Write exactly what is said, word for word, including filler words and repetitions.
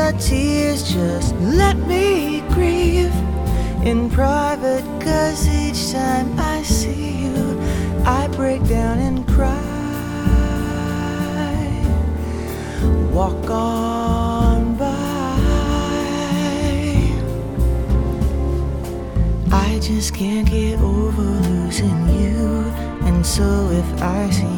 the tears, just let me grieve in private, 'cause each time I see you I break down and cry. Walk on by, I just can't get over losing you. And so if I see